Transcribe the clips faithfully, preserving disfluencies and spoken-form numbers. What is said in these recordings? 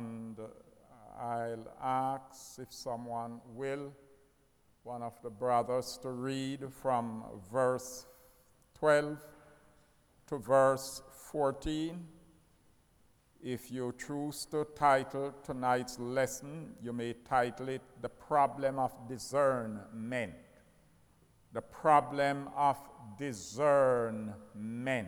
And I'll ask if someone will, one of the brothers, to read from verse twelve to verse fourteen. If you choose to title tonight's lesson, you may title it The Problem of Discernment. The Problem of Discernment.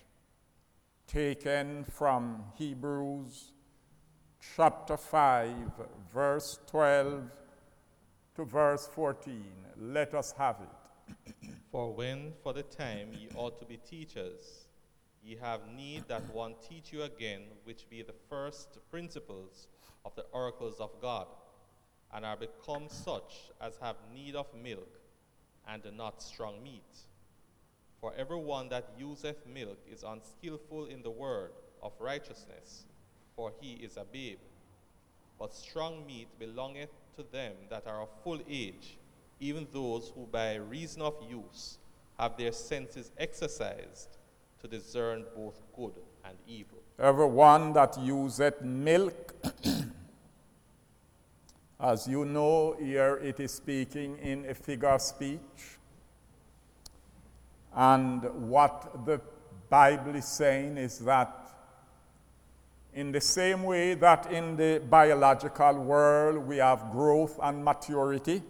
Taken from Hebrews chapter five, verse twelve to verse fourteen. Let us have it. For when for the time ye ought to be teachers, ye have need that one teach you again, which be the first principles of the oracles of God, and are become such as have need of milk, and not strong meat. For every one that useth milk is unskillful in the word of righteousness, for he is a babe. But strong meat belongeth to them that are of full age, even those who by reason of use have their senses exercised to discern both good and evil. Everyone that useth milk, as you know, here it is speaking in a figure of speech. And what the Bible is saying is that in the same way that in the biological world we have growth and maturity,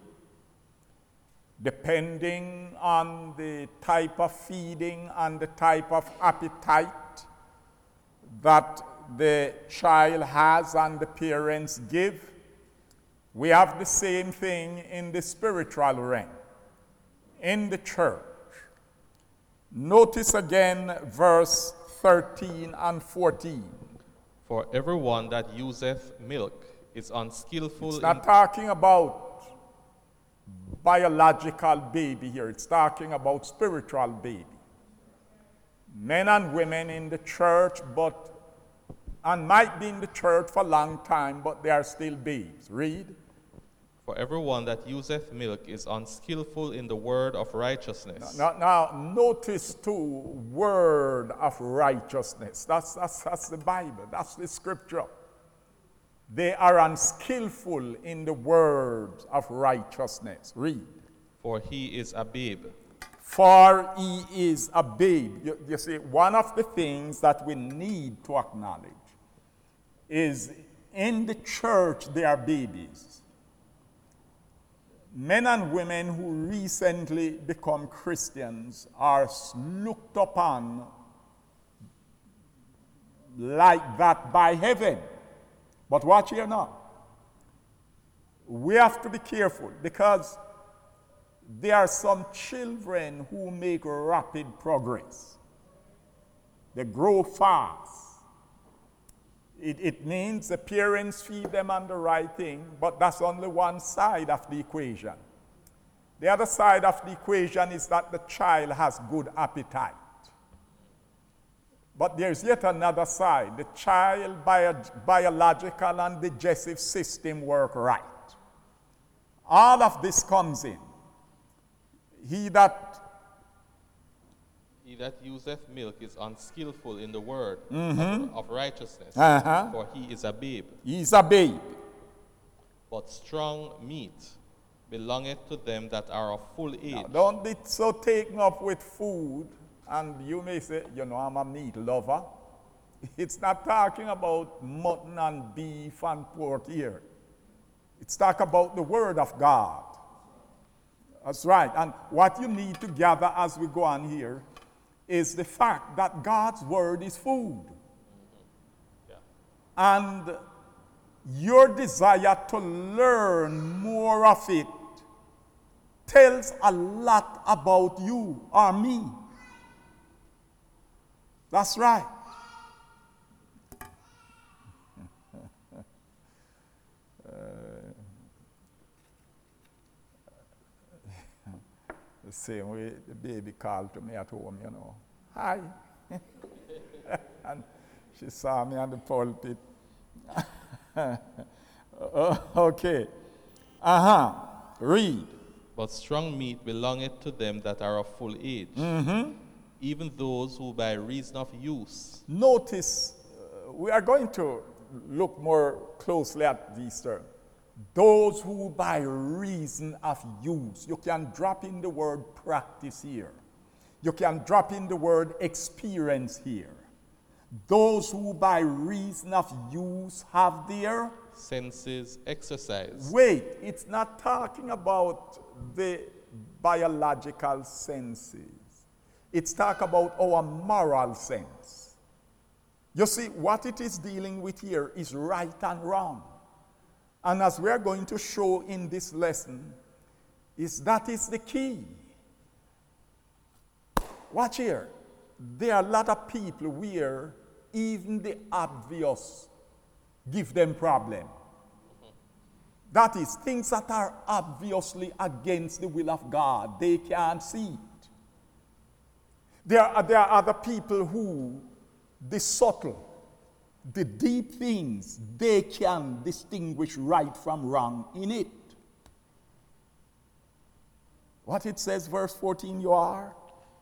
depending on the type of feeding and the type of appetite that the child has and the parents give, we have the same thing in the spiritual realm, in the church. Notice again verse thirteen and fourteen. For every one that useth milk is unskillful. It's not talking about biological baby here. It's talking about spiritual baby. Men and women in the church, but and might be in the church for a long time, but they are still babes. Read. For every one that useth milk is unskillful in the word of righteousness. Now, now, now notice too, word of righteousness. That's, that's, that's the Bible. That's the scripture. They are unskillful in the words of righteousness. Read. For he is a babe. For he is a babe. You, you see, one of the things that we need to acknowledge is in the church there are babies. Men and women who recently become Christians are looked upon like that by heaven. But watch here now. We have to be careful because there are some children who make rapid progress. They grow fast. It, it means the parents feed them on the right thing, but that's only one side of the equation. The other side of the equation is that the child has good appetite. But there's yet another side. The child bio, biological and digestive system work right. All of this comes in. He that He that useth milk is unskillful in the word mm-hmm. of, of righteousness, uh-huh. for he is a babe. He's a babe. But strong meat belongeth to them that are of full age. Now, don't be so taken up with food, and you may say, you know, I'm a meat lover. It's not talking about mutton and beef and pork here. It's talking about the word of God. That's right. And what you need to gather as we go on here is the fact that God's word is food. Mm-hmm. Yeah. And your desire to learn more of it tells a lot about you or me. That's right. uh, the same way the baby called to me at home, you know. Hi. And she saw me on the pulpit. Okay. Uh-huh. Read. But strong meat belongeth to them that are of full age, Mm-hmm. even those who by reason of use. Notice, uh, we are going to look more closely at these terms. Those who by reason of use, you can drop in the word practice here. You can drop in the word experience here. Those who by reason of use have their senses exercised. Wait, it's not talking about the biological senses. It's talking about our moral sense. You see, what it is dealing with here is right and wrong. And as we are going to show in this lesson, is that is the key. Watch here. There are a lot of people where even the obvious give them problem. That is, things that are obviously against the will of God, they can't see it. There are, there are other people who, the subtle, the deep things, they can distinguish right from wrong in it. What it says, verse fourteen, you are?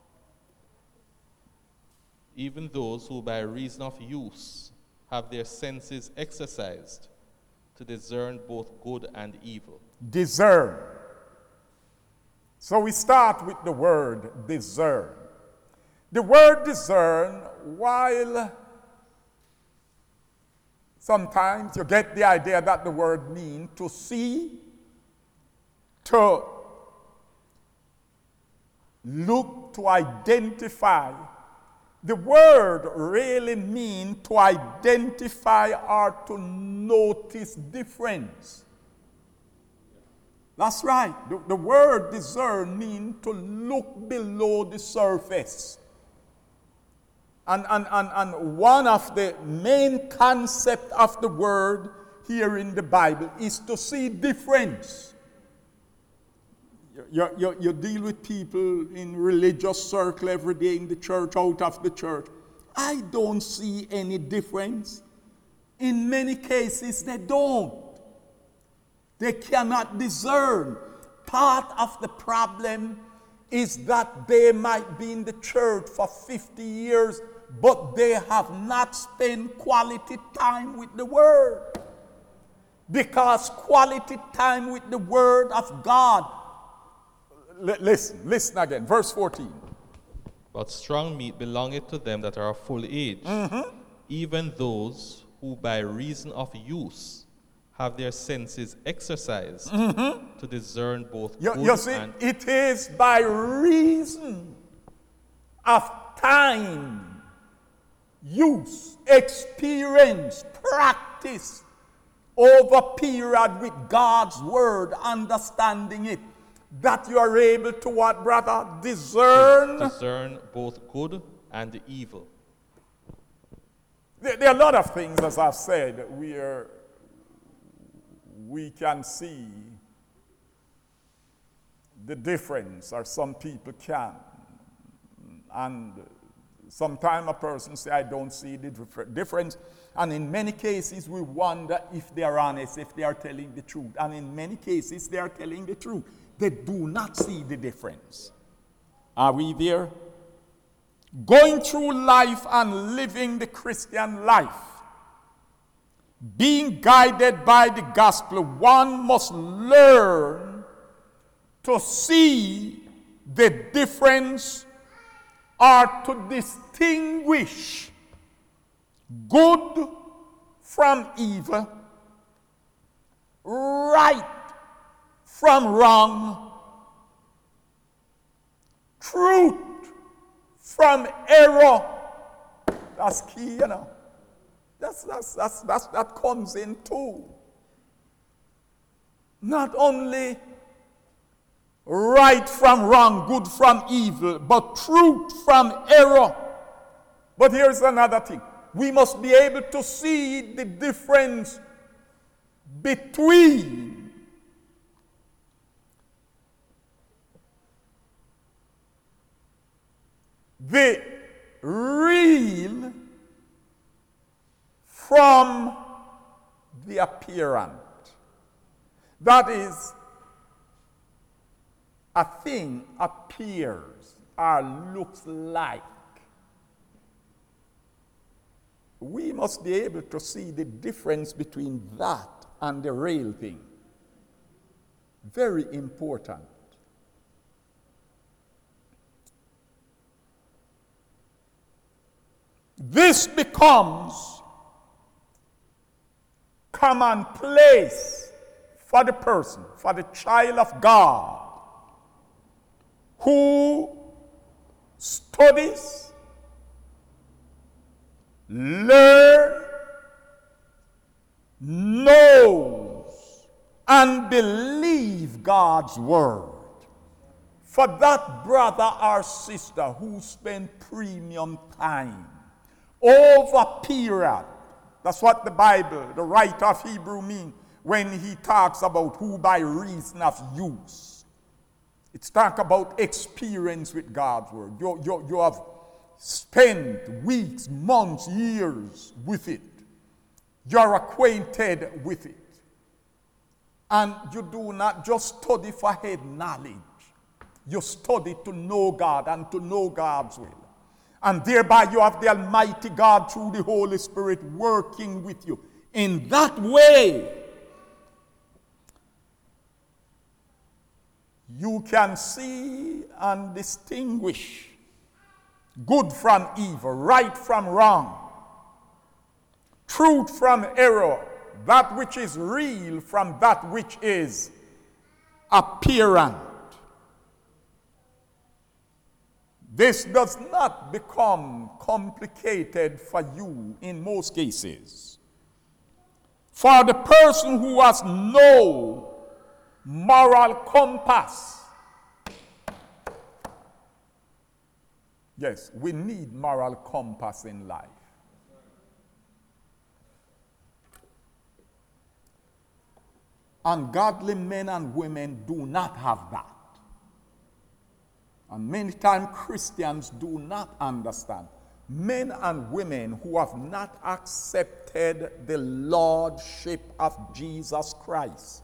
Even those who by reason of use have their senses exercised to discern both good and evil. Discern. So we start with the word discern. The word discern, while sometimes you get the idea that the word means to see, to look, to identify, the word really means to identify or to notice difference. That's right. The, the word discern means to look below the surface. And, and, and, and one of the main concepts of the word here in the Bible is to see difference. You, you, you deal with people in religious circle every day, in the church, out of the church. I don't see any difference. In many cases, they don't. They cannot discern. Part of the problem is that they might be in the church for fifty years, but they have not spent quality time with the Word. Because quality time with the Word of God. L- listen, listen again, verse fourteen. But strong meat belongeth to them that are of full age, mm-hmm. even those who by reason of use have their senses exercised mm-hmm. to discern both you, good you see, and evil. It is by reason of time, use, experience, practice over period with God's word, understanding it, that you are able to what, brother? Discern. Discern both good and evil. There, there are a lot of things, as I've said, where we can see the difference, or some people can. And sometimes a person say, I don't see the difference. And in many cases, we wonder if they are honest, if they are telling the truth. And in many cases, they are telling the truth. They do not see the difference. Are we there? Going through life and living the Christian life, being guided by the gospel, one must learn to see the difference or to distinguish good from evil, right from wrong, truth from error. That's key, you know. That's, that's, that's, that's, that comes in too. Not only right from wrong, good from evil, but truth from error. But here's another thing. We must be able to see the difference between the real from the apparent. That is, a thing appears or looks like. we must be able to see the difference between that and the real thing. Very important. This becomes commonplace for the person, for the child of God, who studies, learns, knows, and believes God's word. For that brother or sister who spend premium time over period, that's what the Bible, the writer of Hebrew means when he talks about who by reason of use. It's talk about experience with God's word. You, you, you have spent weeks, months, years with it. You're acquainted with it. And you do not just study for head knowledge. You study to know God and to know God's will. And thereby you have the Almighty God through the Holy Spirit working with you. In that way, you can see and distinguish good from evil, right from wrong, truth from error, that which is real from that which is apparent. This does not become complicated for you in most cases. For the person who has no moral compass. Yes, we need moral compass in life. Ungodly men and women do not have that. And many times Christians do not understand. Men and women who have not accepted the lordship of Jesus Christ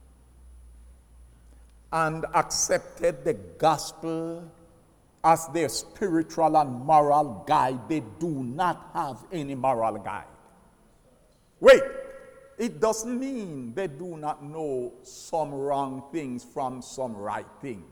and accepted the gospel as their spiritual and moral guide, they do not have any moral guide. Wait, it doesn't mean they do not know some wrong things from some right things.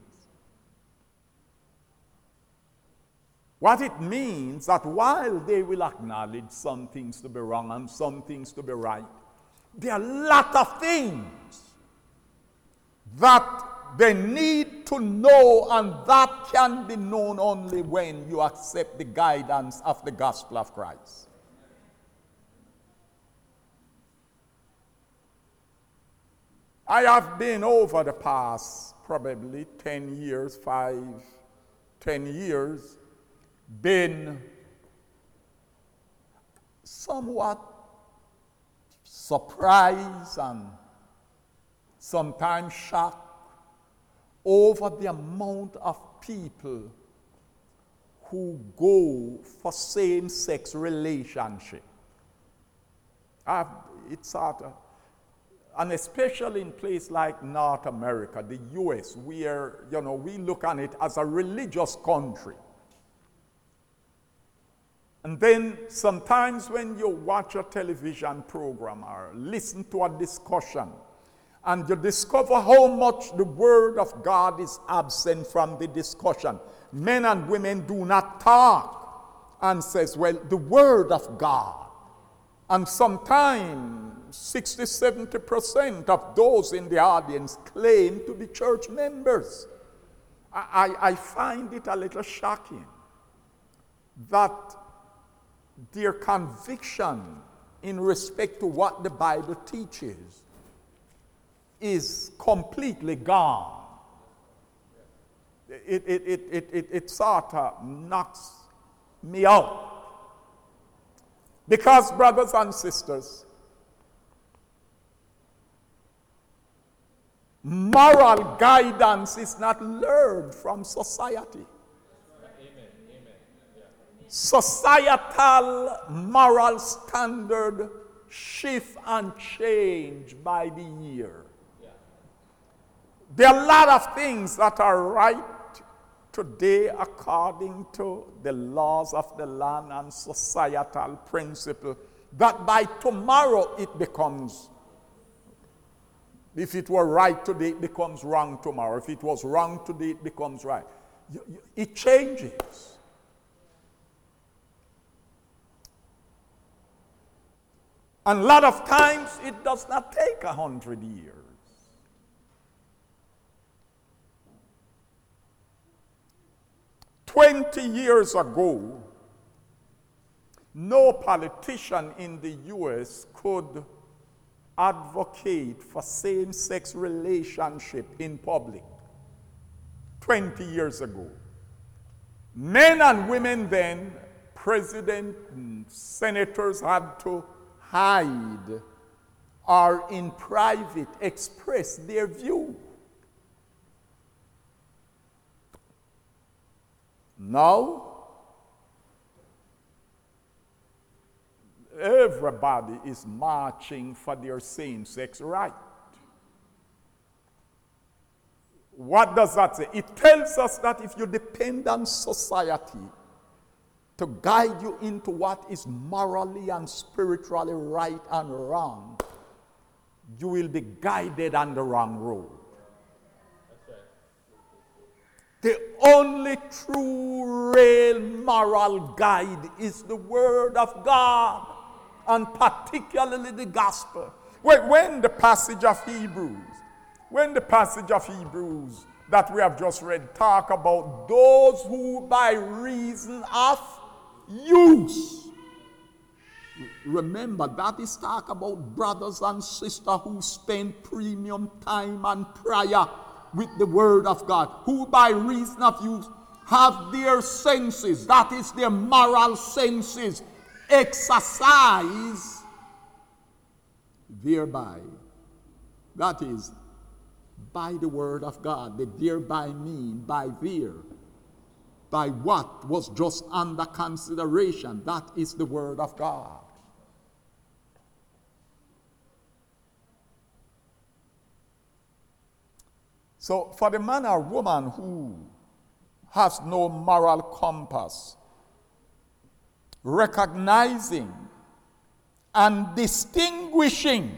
What it means that while they will acknowledge some things to be wrong and some things to be right, there are a lot of things that they need to know, and that can be known only when you accept the guidance of the gospel of Christ. I have been over the past probably ten years, five, ten years, been somewhat surprised and sometimes shocked over the amount of people who go for same-sex relationship. I've, it's sort of, and especially in places like North America, the U S, where, you know, we look on it as a religious country. And then sometimes when you watch a television program or listen to a discussion, and you discover how much the word of God is absent from the discussion, men and women do not talk and says, well, the word of God. And sometimes sixty, seventy percent of those in the audience claim to be church members. I, I, I find it a little shocking that their conviction in respect to what the Bible teaches is completely gone. It, it, it, it, it, it sort of knocks me out. Because, brothers and sisters, moral guidance is not learned from society. Societal moral standard shift and change by the year. Yeah. There are a lot of things that are right today according to the laws of the land and societal principle, that by tomorrow it becomes, if it were right today, it becomes wrong tomorrow. If it was wrong today, it becomes right. You, you, it changes. And a lot of times it does not take a hundred years. Twenty years ago, no politician in the U S could advocate for same-sex relationship in public. Twenty years ago. Men and women then, president and senators had to hide or in private express their view. Now, everybody is marching for their same-sex right. What does that say? It tells us that if you depend on society to guide you into what is morally and spiritually right and wrong, you will be guided on the wrong road. The only true, real moral guide is the Word of God, and particularly the gospel. When, when the passage of Hebrews, when the passage of Hebrews that we have just read talk about those who by reason of use. Remember, that is talk about brothers and sisters who spend premium time and prayer with the Word of God, who by reason of use have their senses, that is their moral senses, exercise thereby. That is, by the Word of God. The thereby mean by there. By what was just under consideration. That is the Word of God. So for the man or woman who has no moral compass, recognizing and distinguishing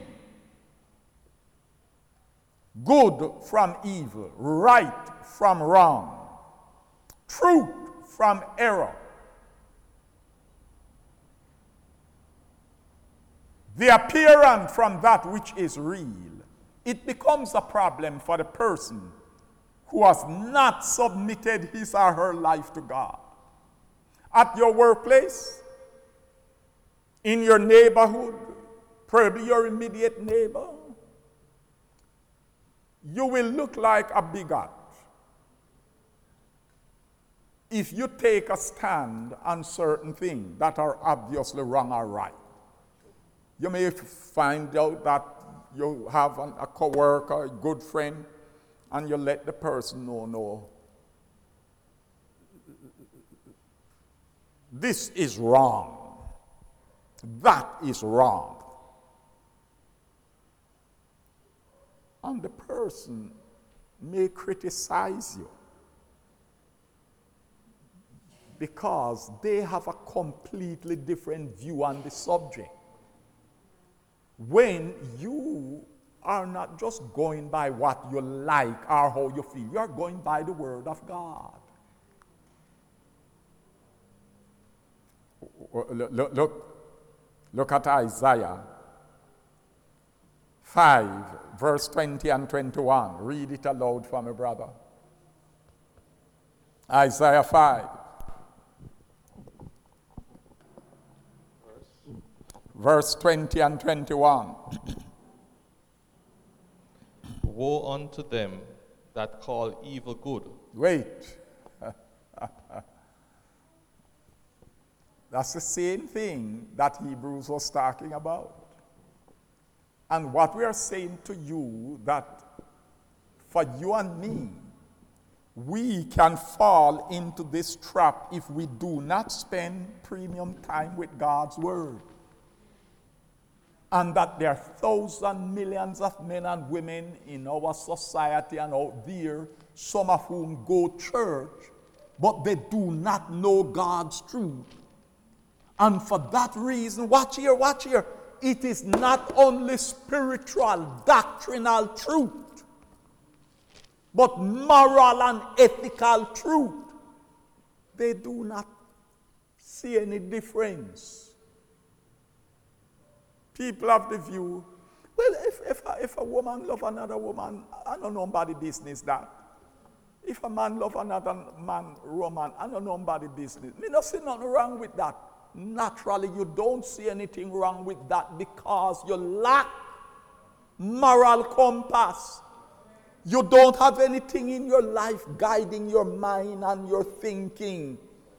good from evil, right from wrong, truth from error, the appearance from that which is real, it becomes a problem for the person who has not submitted his or her life to God. At your workplace, in your neighborhood, probably your immediate neighbor, you will look like a bigot if you take a stand on certain things that are obviously wrong or right. You may find out that you have an, a co-worker, a good friend, and you let the person know, no, this is wrong. That is wrong. And the person may criticize you because they have a completely different view on the subject. When you are not just going by what you like or how you feel, you are going by the Word of God. Look, look, look at Isaiah five, verse twenty and twenty-one. Read it aloud for me, brother. Isaiah five. Verse twenty and twenty-one. Woe unto them that call evil good. Wait. That's the same thing that Hebrews was talking about. And what we are saying to you, that for you and me, we can fall into this trap if we do not spend premium time with God's Word. And that there are thousands, millions of men and women in our society and out there, some of whom go to church, but they do not know God's truth. And for that reason, watch here, watch here, it is not only spiritual, doctrinal truth, but moral and ethical truth. They do not see any difference. People have the view, well, if, if, a, if a woman love another woman, I don't know nobody business that. If a man love another man, woman, I don't know nobody business. Me not see nothing wrong with that. Naturally, you don't see anything wrong with that because you lack moral compass. You don't have anything in your life guiding your mind and your thinking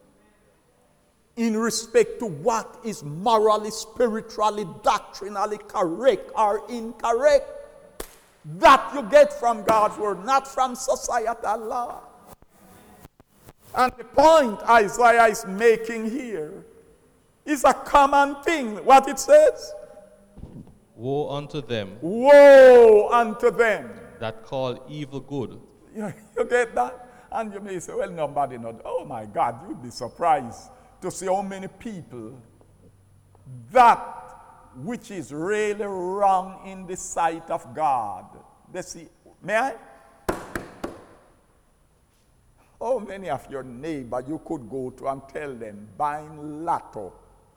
in respect to what is morally, spiritually, doctrinally correct or incorrect. That you get from God's word, not from societal law. And the point Isaiah is making here is a common thing. What it says? Woe unto them Woe unto them that call evil good. You, you get that? And you may say, well, nobody knows. Oh my God, you'd be surprised to see how many people that which is really wrong in the sight of God. They see, may I? How many of your neighbor you could go to and tell them, buying lotto?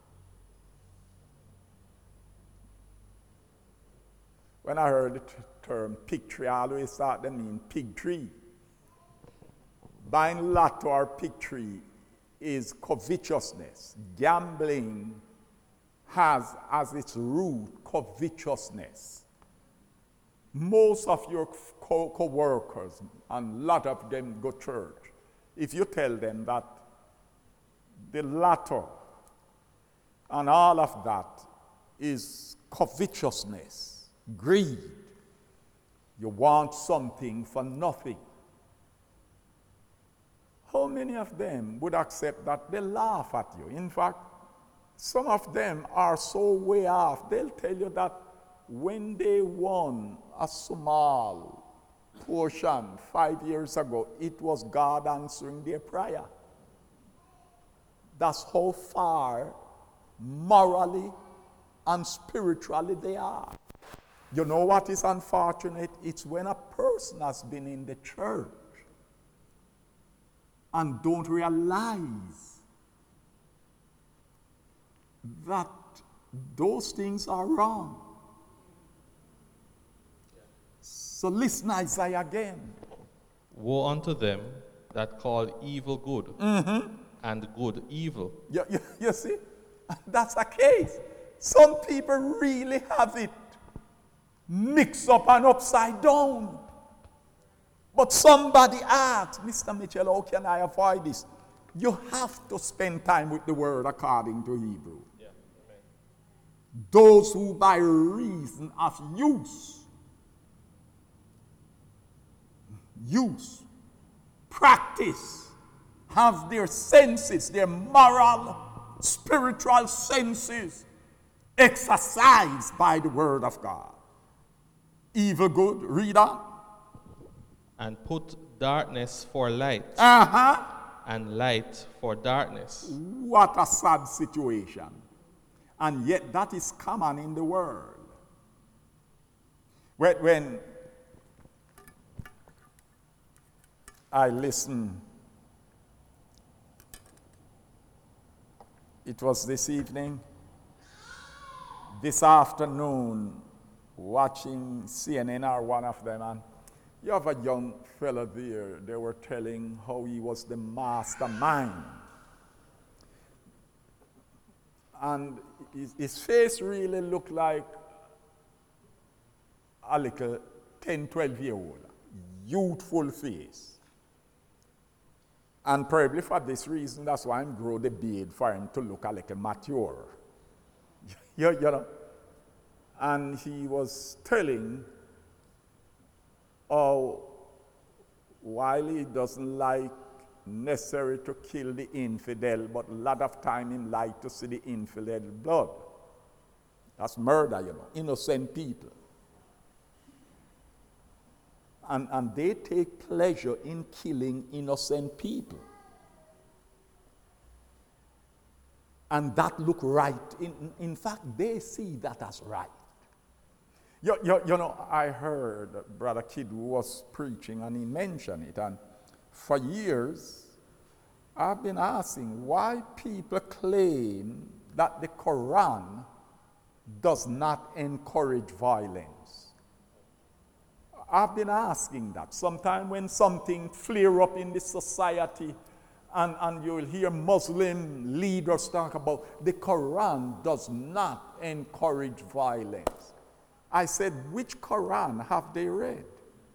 When I heard the t- term pig tree, I always thought they mean pig tree. Buying lotto or pig tree is covetousness. Gambling has as its root covetousness. Most of your co- co-workers, and a lot of them go to church, if you tell them that the lotto and all of that is covetousness, greed, you want something for nothing, how many of them would accept that? They laugh at you. In fact, some of them are so way off, they'll tell you that when they won a small portion five years ago, it was God answering their prayer. That's how far morally and spiritually they are. You know what is unfortunate? It's when a person has been in the church and don't realize that those things are wrong. So listen, Isaiah again. Woe unto them that call evil good, mm-hmm. and good evil. You, you, you see, that's a case. Some people really have it mixed up and upside down. But somebody asked, Mister Mitchell, how can I avoid this? You have to spend time with the word according to Hebrew. Yeah. Amen. Those who by reason of use, use, practice, have their senses, their moral, spiritual senses exercised by the word of God. Evil good, read on. And put darkness for light, Uh-huh. and light for darkness. What a sad situation. And yet that is common in the world. When, when I listen, it was this evening, this afternoon, watching C N N or one of them, and you have a young fellow there, they were telling how he was the mastermind. And his, his face really looked like a little ten, twelve year old, youthful face. And probably for this reason, that's why I'm grow the beard for him to look a little mature. you, you know? And he was telling how while he doesn't like necessary to kill the infidel, but a lot of time he like to see the infidel blood. That's murder, you know, innocent people. And, and they take pleasure in killing innocent people. And that look right. In, in fact, they see that as right. You, you, you know, I heard Brother Kidd who was preaching and he mentioned it. And for years, I've been asking why people claim that the Quran does not encourage violence. I've been asking that. Sometimes when something flare up in the society, and, and you'll hear Muslim leaders talk about the Quran does not encourage violence. I said, which Quran have they read?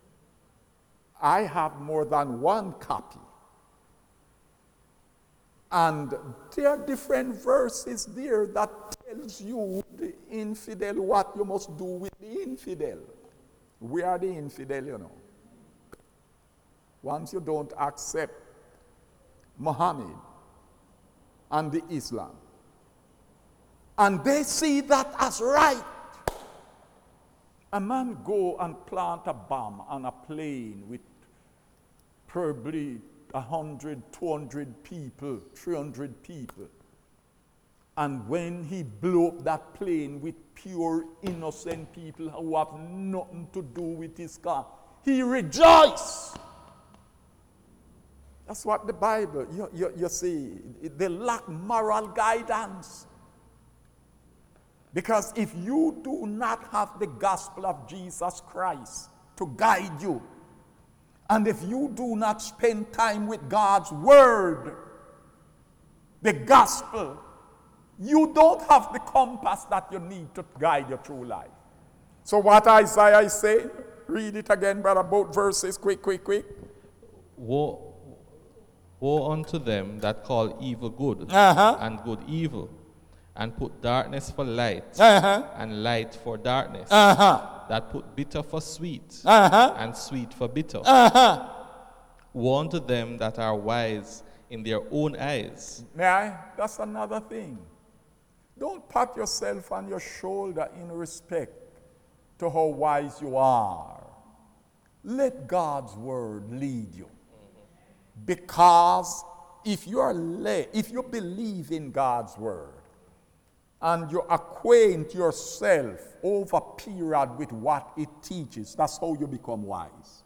I have more than one copy. And there are different verses there that tells you, the infidel, what you must do with the infidel. We are the infidel, you know. Once you don't accept Muhammad and the Islam, and they see that as right. A man go and plant a bomb on a plane with probably one hundred, two hundred people, three hundred people. And when he blew up that plane with pure innocent people who have nothing to do with his car, he rejoiced. That's what the Bible, you, you, you see, they lack moral guidance. Because if you do not have the gospel of Jesus Christ to guide you, and if you do not spend time with God's word, the gospel, you don't have the compass that you need to guide your true life. So what Isaiah is saying, read it again, brother, both verses, quick, quick, quick. Woe, woe unto them that call evil good, uh-huh. and good evil, and put darkness for light, uh-huh. and light for darkness, uh-huh. that put bitter for sweet, uh-huh. and sweet for bitter. Uh-huh. Woe unto them that are wise in their own eyes. May I? That's another thing. Don't pat yourself on your shoulder in respect to how wise you are. Let God's word lead you. Mm-hmm. Because if you are led, if you believe in God's word, and you acquaint yourself over a period with what it teaches, that's how you become wise.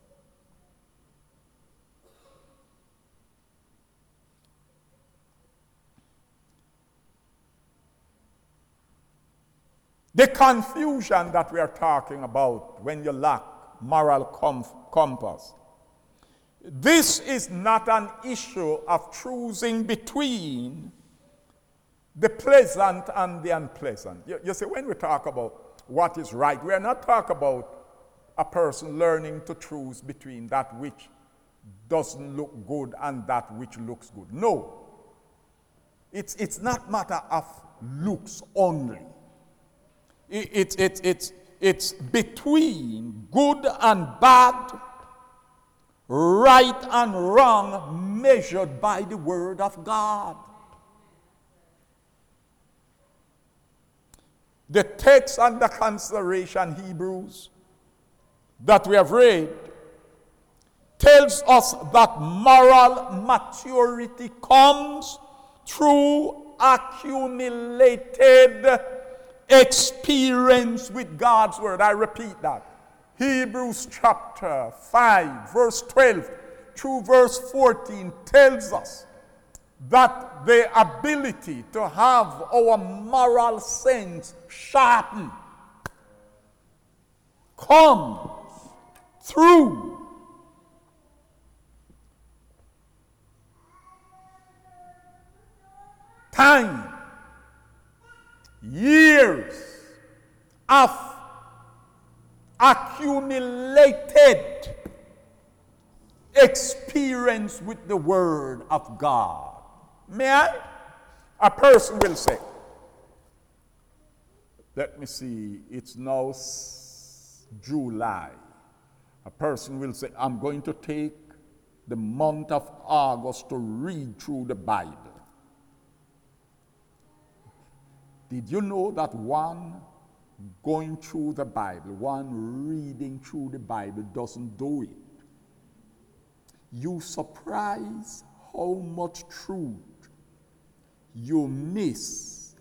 The confusion that we are talking about when you lack moral comf- compass. This is not an issue of choosing between the pleasant and the unpleasant. You, you see, when we talk about what is right, we are not talking about a person learning to choose between that which doesn't look good and that which looks good. No. It's, it's not matter of looks only. It, it, it, it, it's between good and bad, right and wrong, measured by the word of God. The text under consideration, Hebrews, that we have read, tells us that moral maturity comes through accumulated experience with God's word. I repeat that. Hebrews chapter five, verse twelve through verse fourteen tells us that the ability to have our moral sense sharpened comes through time, years of accumulated experience with the word of God. May I? A person will say, let me see, it's now s- July. A person will say, I'm going to take the month of August to read through the Bible. Did you know that one going through the Bible, one reading through the Bible doesn't do it? You surprise how much truth you miss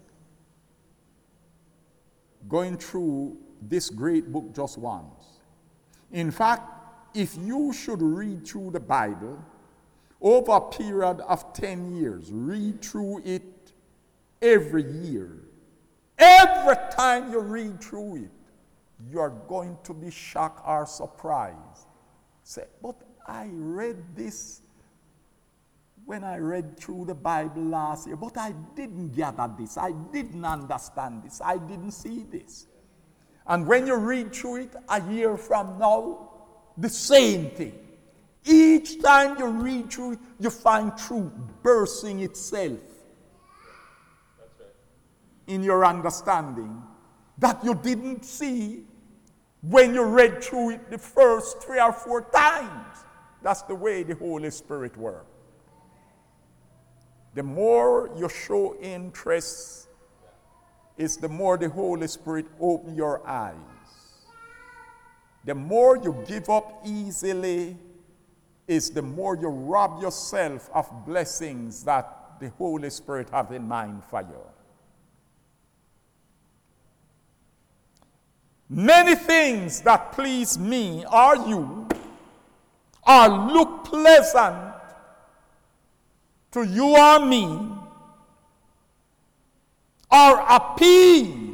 going through this great book just once. In fact, if you should read through the Bible over a period of ten years, read through it every year, every time you read through it, you are going to be shocked or surprised. Say, but I read this when I read through the Bible last year, but I didn't gather this, I didn't understand this, I didn't see this. And when you read through it a year from now, the same thing. Each time you read through it, you find truth bursting itself That's right. in your understanding that you didn't see when you read through it the first three or four times. That's the way the Holy Spirit works. The more you show interest, is the more the Holy Spirit opens your eyes. The more you give up easily, is the more you rob yourself of blessings that the Holy Spirit has in mind for you. Many things that please me or you or look pleasant to you or me or appeals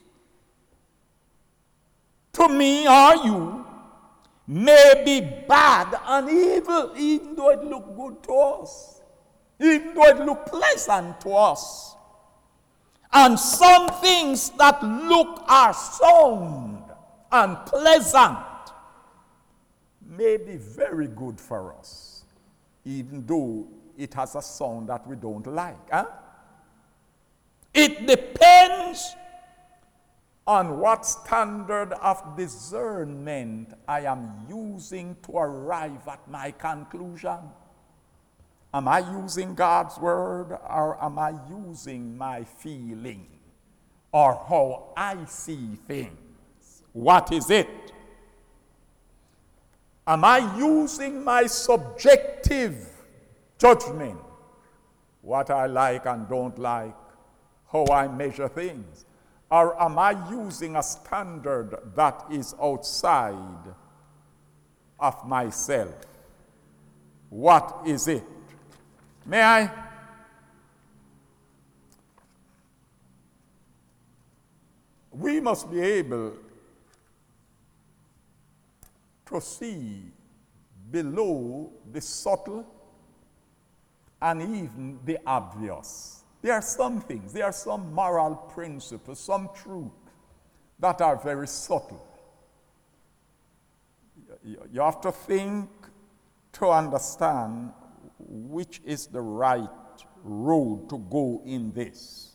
to me or you may be bad and evil, even though it look good to us, even though it look pleasant to us. And some things that look are sound and pleasant may be very good for us, even though it has a sound that we don't like. Huh? It depends on what standard of discernment I am using to arrive at my conclusion. Am I using God's word, or am I using my feeling or how I see things? What is it? Am I using my subjective judgment, what I like and don't like, how I measure things? Or am I using a standard that is outside of myself? What is it? May I? We must be able to see below the subtle and even the obvious. There are some things, there are some moral principles, some truth that are very subtle. You have to think to understand which is the right road to go in this.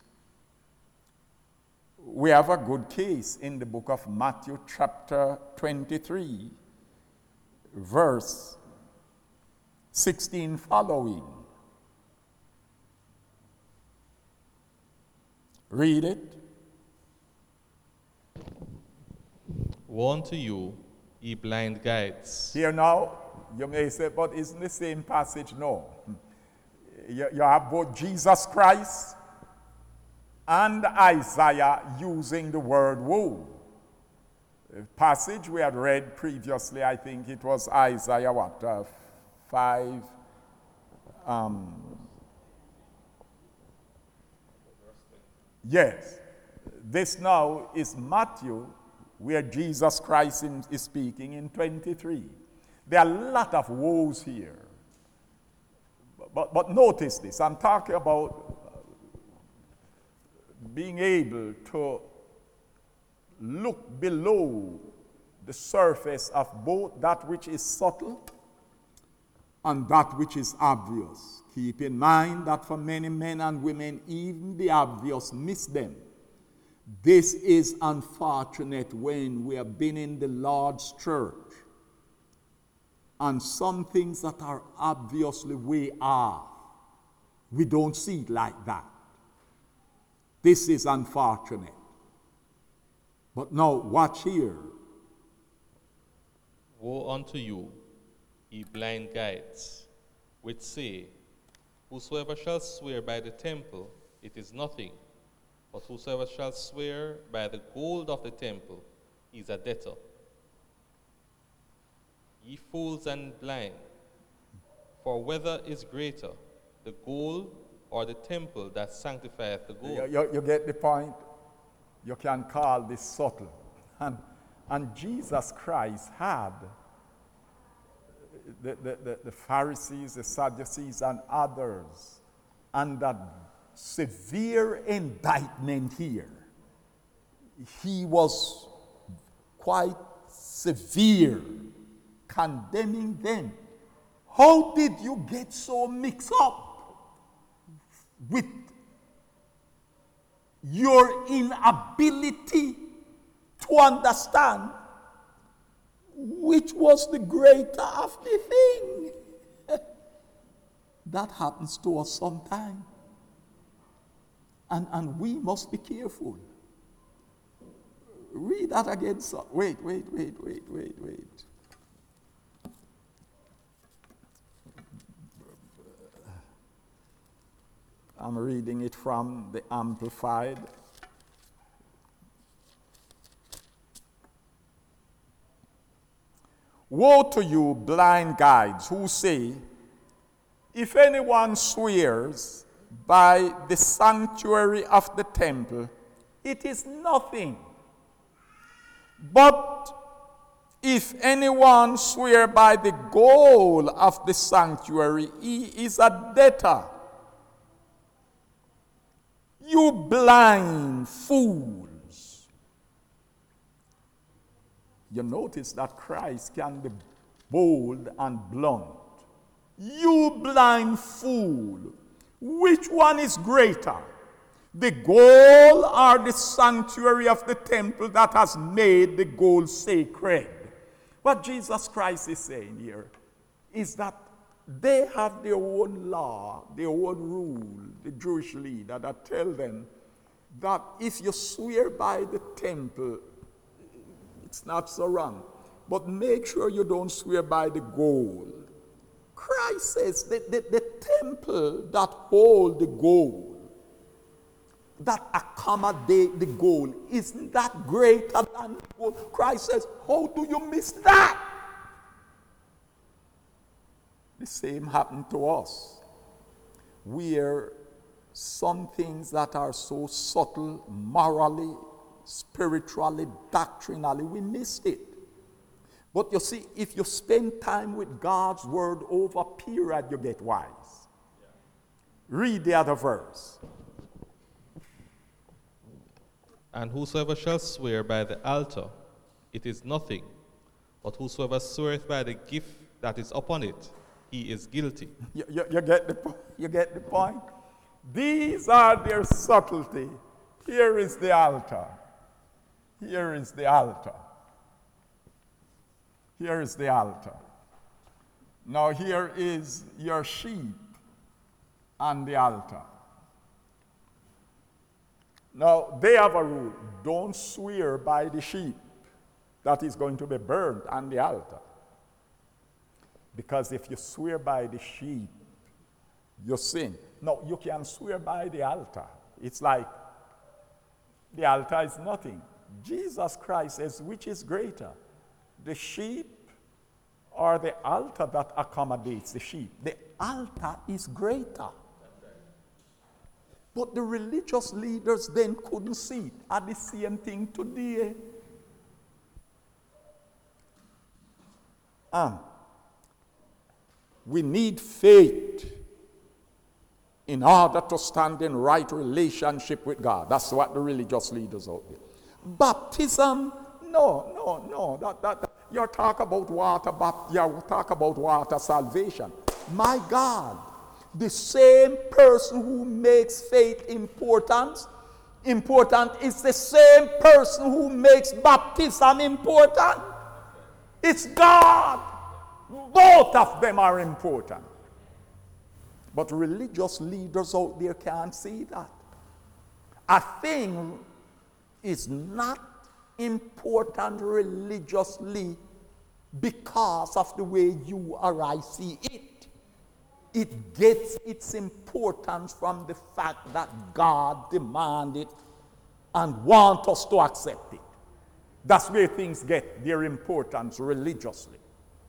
We have a good case in the book of Matthew chapter twenty-three, verse sixteen following. Read it. Woe unto you, ye blind guides. Here now, you may say, but isn't the same passage? No. You, you have both Jesus Christ and Isaiah using the word woe. The passage we had read previously, I think it was Isaiah what? Uh, five. Um, yes. This now is Matthew, where Jesus Christ in, is speaking in twenty-three. There are a lot of woes here. But, but notice this. I'm talking about being able to look below the surface of both that which is subtle and that which is obvious. Keep in mind that for many men and women, even the obvious miss them. This is unfortunate when we have been in the Lord's church and some things that are obviously way off, we don't see it like that. This is unfortunate. But now, watch here. Woe unto you, ye blind guides, which say, whosoever shall swear by the temple it is nothing. But whosoever shall swear by the gold of the temple, he is a debtor. Ye fools and blind, for whether is greater, the gold or the temple that sanctifieth the gold? You, you, you get the point? You can call this subtle. And, and Jesus Christ had the, the, the, the Pharisees, the Sadducees, and others under severe indictment here. He was quite severe, condemning them. How did you get so mixed up with your inability to understand which was the greater of the thing? That happens to us sometimes. And, and we must be careful. Read that again. So, wait, wait, wait, wait, wait, wait. I'm reading it from the Amplified. Woe to you, blind guides, who say, if anyone swears by the sanctuary of the temple, it is nothing. But if anyone swear by the gold of the sanctuary, he is a debtor. You blind fools. You notice that Christ can be bold and blunt. You blind fool. Which one is greater? The gold or the sanctuary of the temple that has made the gold sacred? What Jesus Christ is saying here is that they have their own law, their own rule, the Jewish leader that tell them that if you swear by the temple, it's not so wrong. But make sure you don't swear by the gold. Christ says that the, the temple that hold the gold, that accommodate the gold, isn't that greater than gold? Christ says, how do you miss that? The same happened to us, where some things that are so subtle, morally, spiritually, doctrinally, we missed it. But you see, if you spend time with God's word over a period, you get wise. Yeah. Read the other verse. And whosoever shall swear by the altar, it is nothing. But whosoever sweareth by the gift that is upon it, he is guilty. You, you, you, get the, you get the point? These are their subtlety. Here is the altar. Here is the altar. Here is the altar. Now here is your sheep and the altar. Now they have a rule. Don't swear by the sheep that is going to be burned on the altar. Because if you swear by the sheep, you sin. No, you can swear by the altar. It's like the altar is nothing. Jesus Christ says, which is greater? The sheep or the altar that accommodates the sheep? The altar is greater. But the religious leaders then couldn't see it. Are the same thing today? Um, we need faith in order to stand in right relationship with God. That's what the religious leaders out there. Baptism, no, no, no. That, that, that. You're talking about water, but you talk about water salvation. My God, the same person who makes faith important, important is the same person who makes baptism important. It's God. Both of them are important. But religious leaders out there can't see that. A thing is not important religiously because of the way you or I see it. it gets its importance from the fact that God demanded and want us to accept it. That's where things get their importance religiously.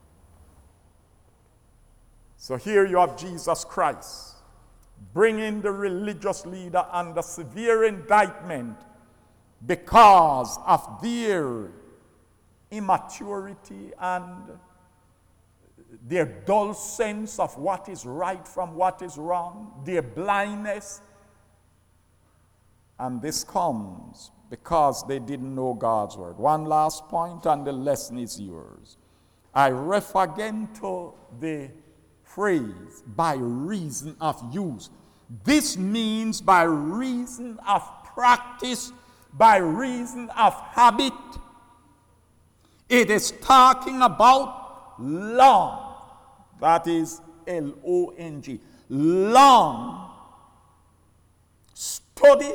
So here you have Jesus Christ bringing the religious leader under severe indictment because of their immaturity and their dull sense of what is right from what is wrong, their blindness. And this comes because they didn't know God's word. One last point, and the lesson is yours. I refer again to the phrase, by reason of use. This means by reason of practice, by reason of habit. It is talking about long. That is L O N G. Long study,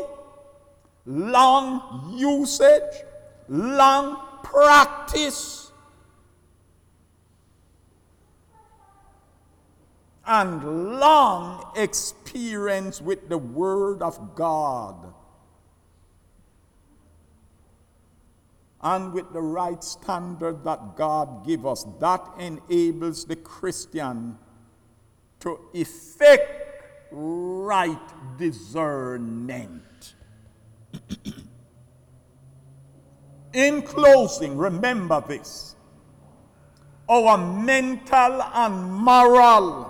long usage, long practice, and long experience with the Word of God and with the right standard that God gives us. That enables the Christian to effect right discernment. In closing, remember this. Our mental and moral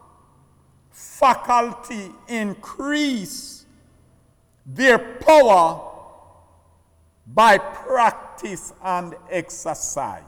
faculty increase their power by practice and exercise.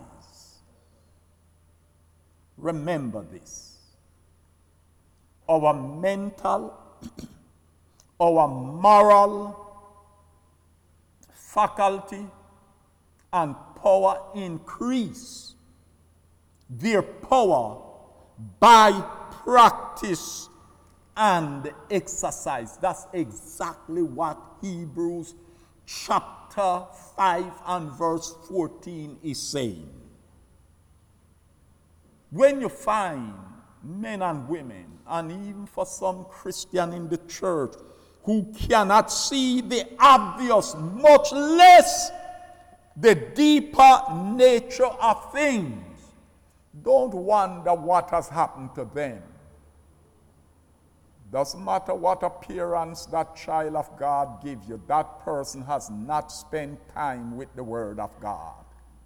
Remember this. Our mental, our moral faculty and power increase their power by practice and exercise. That's exactly what Hebrews chapter five and verse fourteen is saying. When you find men and women, and even for some Christian in the church, who cannot see the obvious, much less the deeper nature of things, don't wonder what has happened to them. Doesn't matter what appearance that child of God gives you, that person has not spent time with the Word of God.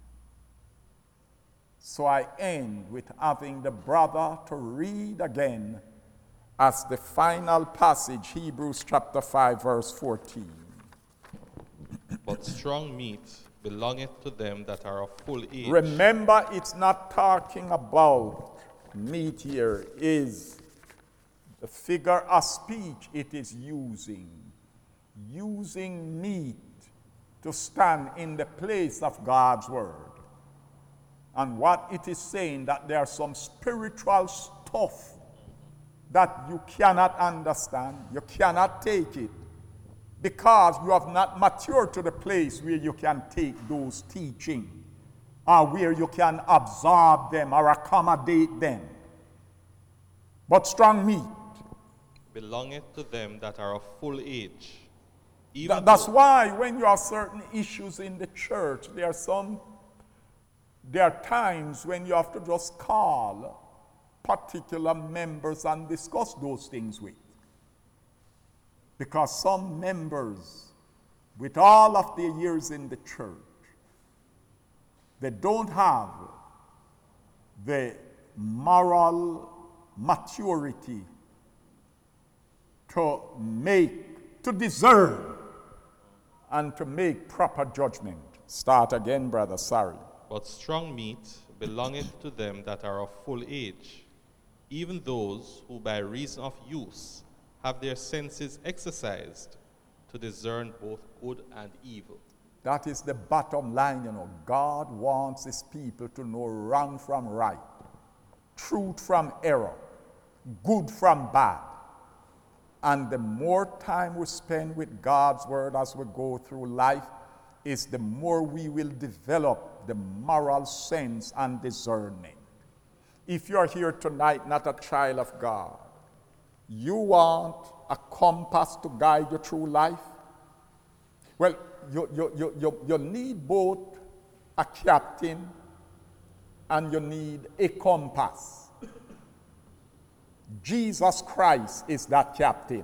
So I end with having the brother to read again as the final passage, Hebrews chapter five, verse fourteen. But strong meat belongeth to them that are of full age. Remember, it's not talking about meat here, is the figure of speech it is using. Using meat to stand in the place of God's word. And what it is saying, that there are some spiritual stuff that you cannot understand, you cannot take it, because you have not matured to the place where you can take those teachings, or where you can absorb them or accommodate them. But strong meat belongeth to them that are of full age. Th- that's why when you have certain issues in the church, there are some, there are times when you have to just call particular members and discuss those things with. Because some members, with all of their years in the church, they don't have the moral maturity to make, to discern, and to make proper judgment. Start again, brother, sorry. But strong meat belongeth to them that are of full age, even those who by reason of use have their senses exercised to discern both good and evil. That is the bottom line, you know. God wants his people to know wrong from right, truth from error, good from bad. And the more time we spend with God's word as we go through life, is the more we will develop the moral sense and discernment. If you're here tonight, not a child of God, You want a compass to guide you through life? Well, you, you, you, you, you need both a captain and you need a compass. Jesus Christ is that captain.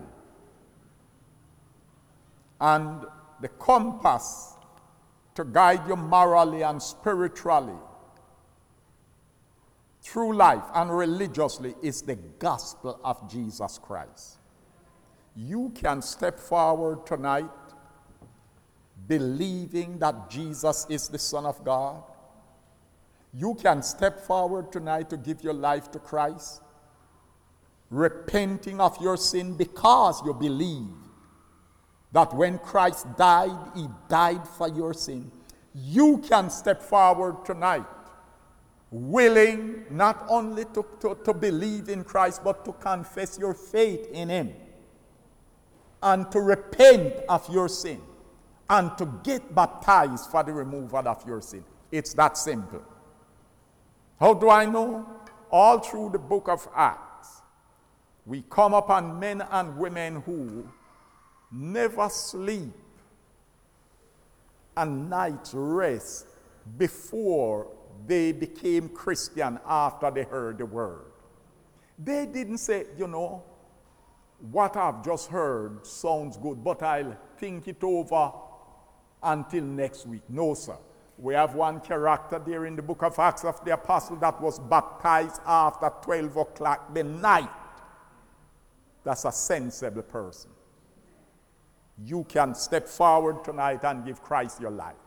And the compass to guide you morally and spiritually through life and religiously is the gospel of Jesus Christ. You can step forward tonight believing that Jesus is the Son of God. You can step forward tonight to give your life to Christ, repenting of your sin because you believe that when Christ died, he died for your sin. You can step forward tonight willing not only to, to, to believe in Christ, but to confess your faith in him and to repent of your sin and to get baptized for the removal of your sin. It's that simple. How do I know? All through the book of Acts, we come upon men and women who never sleep and night rest before they became Christian after they heard the word. They didn't say, you know, what I've just heard sounds good, but I'll think it over until next week. No, sir. We have one character there in the book of Acts of the Apostle that was baptized after twelve o'clock the night. That's a sensible person. You can step forward tonight and give Christ your life.